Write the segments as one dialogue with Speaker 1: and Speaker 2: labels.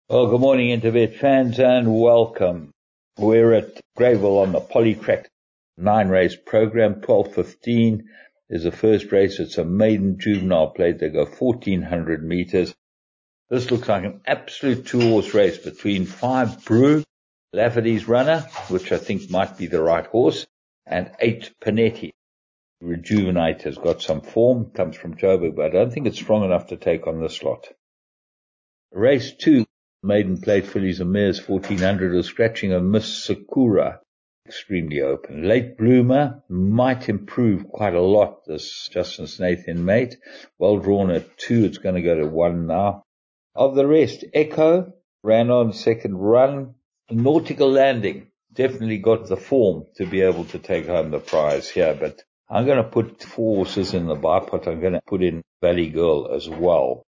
Speaker 1: Well, good morning, Intervet fans, and welcome. We're at Greyville on the Polytrack 9-race program. 12:15 is the first race. It's a maiden juvenile plate. They go 1,400 meters. This looks like an absolute two-horse race between 5 Brew, Lafferty's runner, which I think might be the right horse, and 8 Panetti. Rejuvenate has got some form, comes from Joburg, but I don't think it's strong enough to take on this lot. Race 2. Maiden plate fillies and mares 1,400 was scratching a Miss Sakura, extremely open. Late Bloomer might improve quite a lot, this Justice Nathan mate. Well drawn at 2, it's going to go to 1 now. Of the rest, Echo ran on second run. Nautical Landing definitely got the form to be able to take home the prize here, but I'm going to put 4 horses in the bipot. I'm going to put in Valley Girl as well.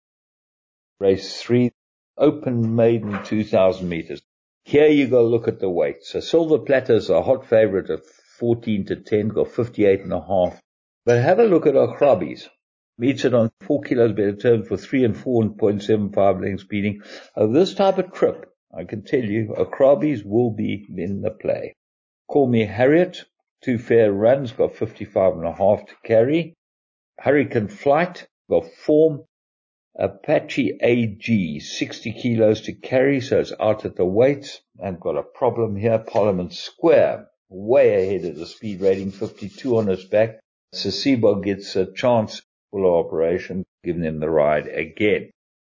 Speaker 1: Race 3. Open maiden 2,000 meters. Here you go look at the weight. So Silver Platter's a hot favorite at 14 to 10, got 58.5. But have a look at Akrabis. Meets it on 4 kilos better terms for 3 and 4.75 lengths speeding. Of this type of trip, I can tell you, Akrabis will be in the play. Call Me Harriet, 2 fair runs, got 55.5 to carry. Hurricane Flight, got form. Apache AG, 60 kilos to carry, so it's out at the weights. And got a problem here. Parliament Square, way ahead of the speed rating, 52 on its back. Sasibo gets a chance for operation, giving them the ride again.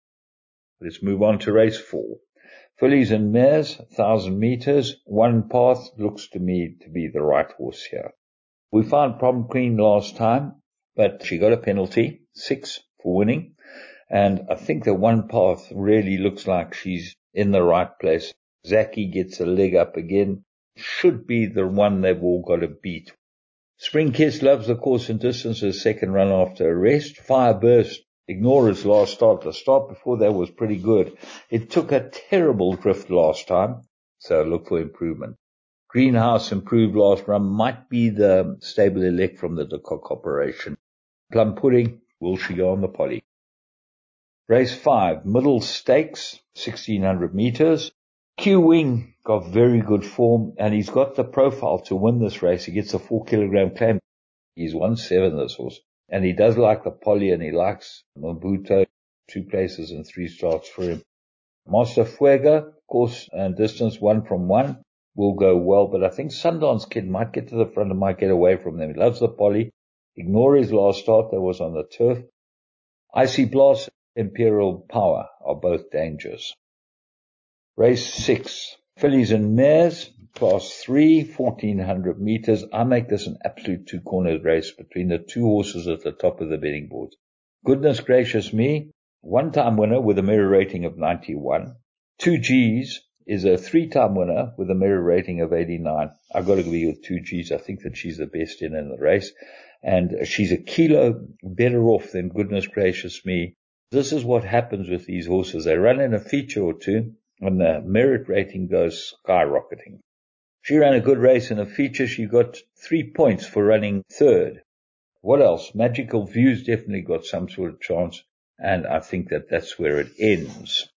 Speaker 1: Let's move on to race 4. Fillies and mares, 1,000 meters. One Path looks to me to be the right horse here. We found Prom Queen last time, but she got a penalty, 6 for winning. And I think that One Path really looks like she's in the right place. Zaki gets a leg up again. Should be the one they've all got to beat. Spring Kiss loves the course and distance as second run after a rest. Fireburst, ignore his last start. The start before that was pretty good. It took a terrible drift last time, so look for improvement. Greenhouse improved last run, might be the stable elect from the De Kock operation. Plum Pudding, will she go on the Poly? Race 5, Middle Stakes, 1,600 meters. Q-Wing got very good form, and he's got the profile to win this race. He gets a 4-kilogram claim. He's won 7 this horse. And he does like the Poly, and he likes Mabuto. 2 places and 3 starts for him. Master Fuego, course and distance 1 from 1, will go well, but I think Sundance Kid might get to the front and might get away from them. He loves the Poly. Ignore his last start that was on the turf. Icy Blast, Imperial Power are both dangers. Race 6, fillies and mares, class 3, 1,400 meters. I make this an absolute 2-cornered race between the 2 horses at the top of the betting board. Goodness gracious me, 1-time winner with a mirror rating of 91. 2 Gs is a 3-time winner with a mirror rating of 89. I've got to be with 2 Gs. I think that she's the best in the race. And she's a kilo better off than goodness gracious me. This is what happens with these horses. They run in a feature or two, and the merit rating goes skyrocketing. She ran a good race in a feature. She got 3 points for running third. What else? Magical Views definitely got some sort of chance, and I think that that's where it ends.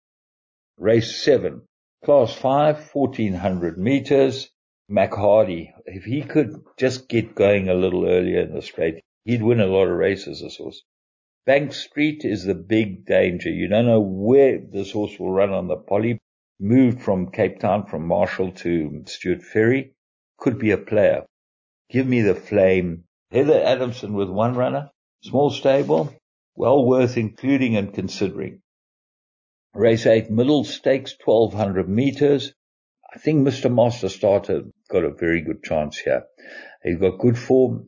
Speaker 1: Race 7, class 5, 1,400 meters. Mac Hardy, if he could just get going a little earlier in the straight, he'd win a lot of races, this horse. Bank Street is the big danger. You don't know where this horse will run on the Poly. Moved from Cape Town, from Marshall to Stuart Ferry. Could be a player. Give me the Flame. Heather Adamson with 1 runner. Small stable. Well worth including and considering. Race 8, Middle Stakes, 1,200 meters. I think Mr. Master Starter got a very good chance here. He's got good form,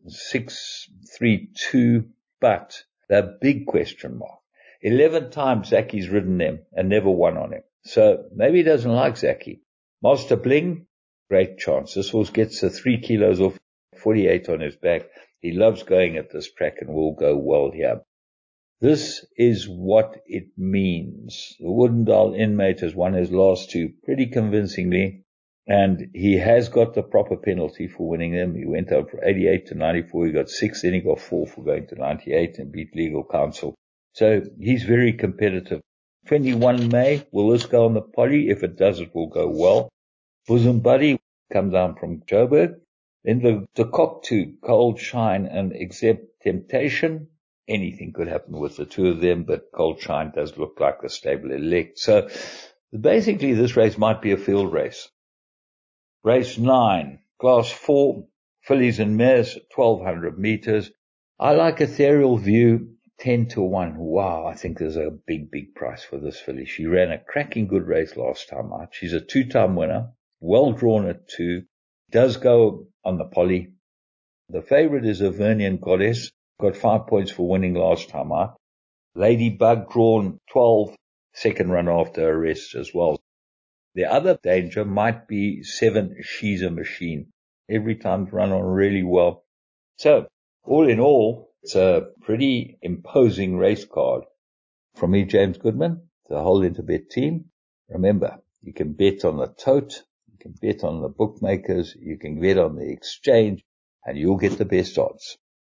Speaker 1: 6-3-2, but the big question mark. 11 times Zaki's ridden them and never won on him. So maybe he doesn't like Zaki. Master Bling, great chance. This horse gets the 3 kilos off, 48 on his back. He loves going at this track and will go well here. This is what it means. The Woodendale inmate has won his last 2 pretty convincingly, and he has got the proper penalty for winning them. He went up from 88 to 94. He got 6, then he got 4 for going to 98 and beat legal counsel. So he's very competitive. 21 May, will this go on the poly? If it does, it will go well. Bosom Buddy, come down from Joburg. Then the Cockatoo, Cold Shine and Exempt Temptation. Anything could happen with the two of them, but Cold Shine does look like the stable elect. So basically this race might be a field race. Race 9, Class 4, fillies and mares, 1200 meters. I like Ethereal View, 10-1. Wow, I think there's a big price for this filly. She ran a cracking good race last time out. She's a 2-time winner, well drawn at 2, does go on the poly. The favorite is Avernian Goddess, got 5 points for winning last time out. Ladybug drawn 12, second run after arrest as well. The other danger might be 7, She's a Machine. Every time run on really well. So, all in all, it's a pretty imposing race card. From me, James Goodman, the whole Interbet team. Remember, you can bet on the tote, you can bet on the bookmakers, you can bet on the exchange, and you'll get the best odds.